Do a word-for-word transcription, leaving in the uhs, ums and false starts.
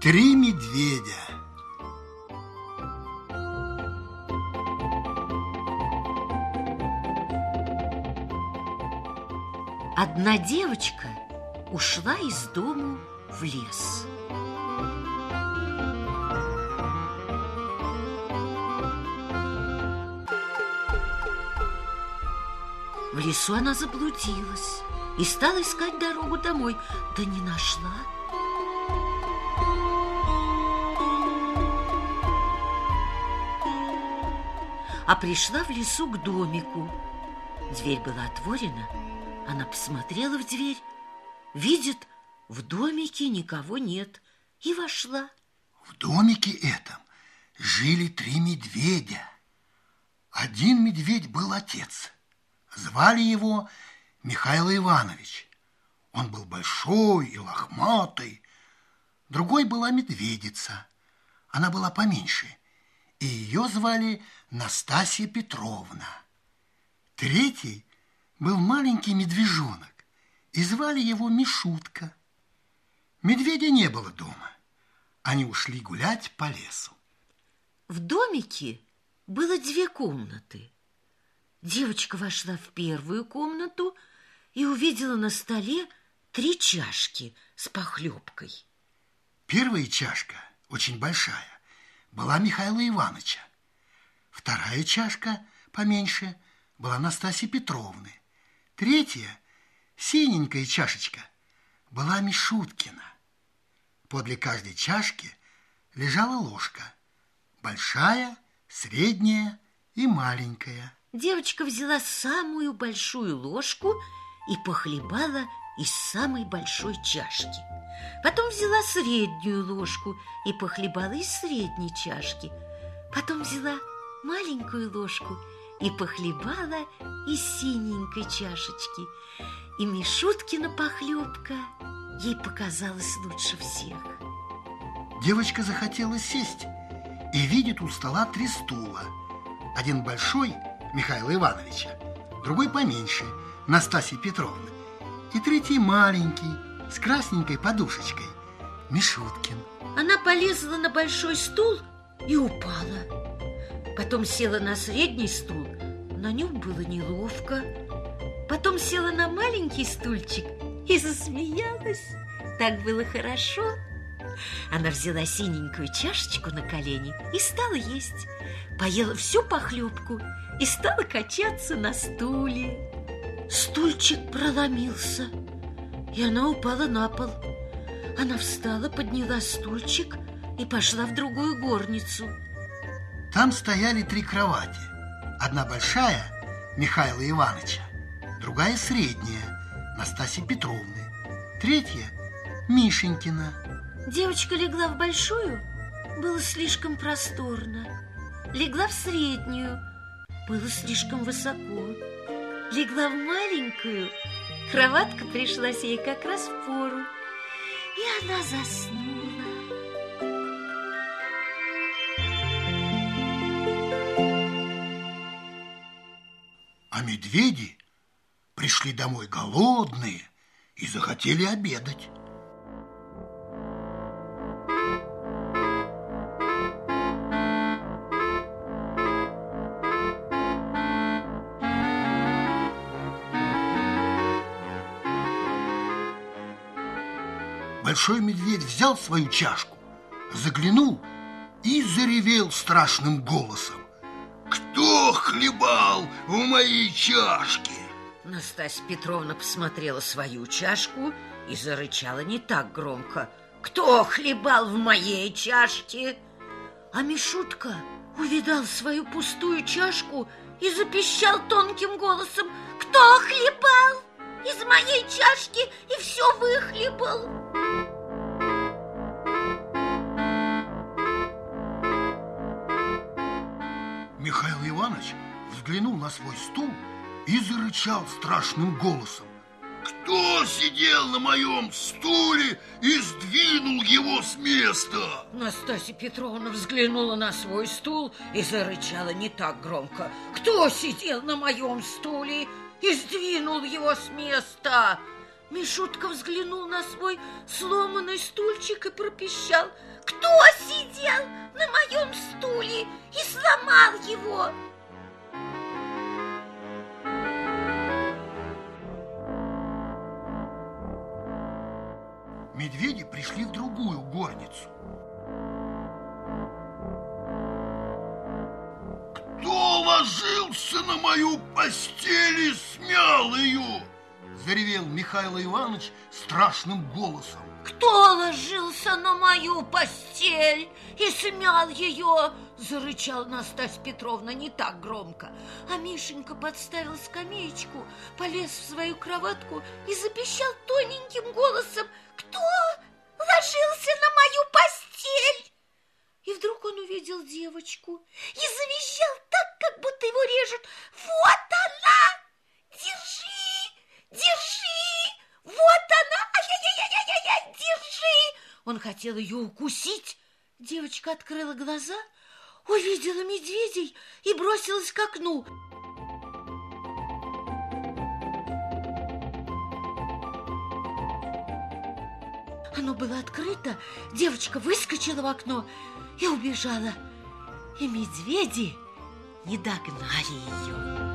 Три медведя. Одна девочка ушла из дому в лес. В лесу она заблудилась и стала искать дорогу домой, да не нашла. А пришла в лесу к домику. Дверь была отворена. Она посмотрела в дверь, видит, в домике никого нет, и вошла. В домике этом жили три медведя. Один медведь был отец. Звали его Михаил Иванович. Он был большой и лохматый. Другой была медведица. Она была поменьше, и ее звали Настасья Петровна. Третий был маленький медвежонок, и звали его Мишутка. Медведя не было дома. Они ушли гулять по лесу. В домике было две комнаты. Девочка вошла в первую комнату и увидела на столе три чашки с похлебкой. Первая чашка, очень большая, была Михаила Ивановича. Вторая чашка, поменьше, была Настасьи Петровны. Третья, синенькая чашечка, была Мишуткина. Подле каждой чашки лежала ложка. Большая, средняя и маленькая. Девочка взяла самую большую ложку и похлебала из самой большой чашки. Потом взяла среднюю ложку и похлебала из средней чашки. Потом взяла маленькую ложку и похлебала из синенькой чашечки. И Мишуткина похлебка ей показалась лучше всех. Девочка захотела сесть и видит у стола три стула. Один большой Михаила Ивановича, другой поменьше Настасьи Петровны, и третий маленький с красненькой подушечкой Мишуткин. Она полезла на большой стул и упала. Потом села на средний стул, на нем было неловко. Потом села на маленький стульчик и засмеялась. Так было хорошо. Она взяла синенькую чашечку на колени и стала есть. Поела всю похлебку и стала качаться на стуле. Стульчик проломился, и она упала на пол. Она встала, подняла стульчик и пошла в другую горницу. Там стояли три кровати. Одна большая Михаила Ивановича, другая средняя Настасьи Петровны, третья Мишенькина. Девочка легла в большую, было слишком просторно. Легла в среднюю, было слишком высоко. Легла в маленькую, кроватка пришлась ей как раз в пору, и она заснула. А медведи пришли домой голодные и захотели обедать. Большой медведь взял свою чашку, заглянул и заревел страшным голосом: «Кто хлебал в моей чашке?» Настасья Петровна посмотрела свою чашку и зарычала не так громко: «Кто хлебал в моей чашке?» А Мишутка увидал свою пустую чашку и запищал тонким голосом: «Кто хлебал из моей чашки и все выхлебал?» Михаил Иванович взглянул на свой стул и зарычал страшным голосом: «Кто сидел на моем стуле и сдвинул его с места?» Настасья Петровна взглянула на свой стул и зарычала не так громко: «Кто сидел на моем стуле и сдвинул его с места?» Мишутка взглянул на свой сломанный стульчик и пропищал: Кто сидел на моем стуле и сломал его? Медведи пришли в другую горницу. «Кто ложился на мою постель и смял ее?» – заревел Михаил Иванович страшным голосом. «Кто ложился на мою постель и смял ее?» – зарычала Настасья Петровна не так громко. А Мишенька подставил скамеечку, полез в свою кроватку и запищал тоненьким голосом: «Кто ложился на мою постель?» И вдруг он увидел девочку и завизжал так, как будто его режут. «Вот она! Держи! Держи! Вот она! Ай-яй-яй-яй-яй! Держи!» Он хотел ее укусить. Девочка открыла глаза, увидела медведей и бросилась к окну. Оно было открыто, девочка выскочила в окно и убежала. И медведи не догнали ее.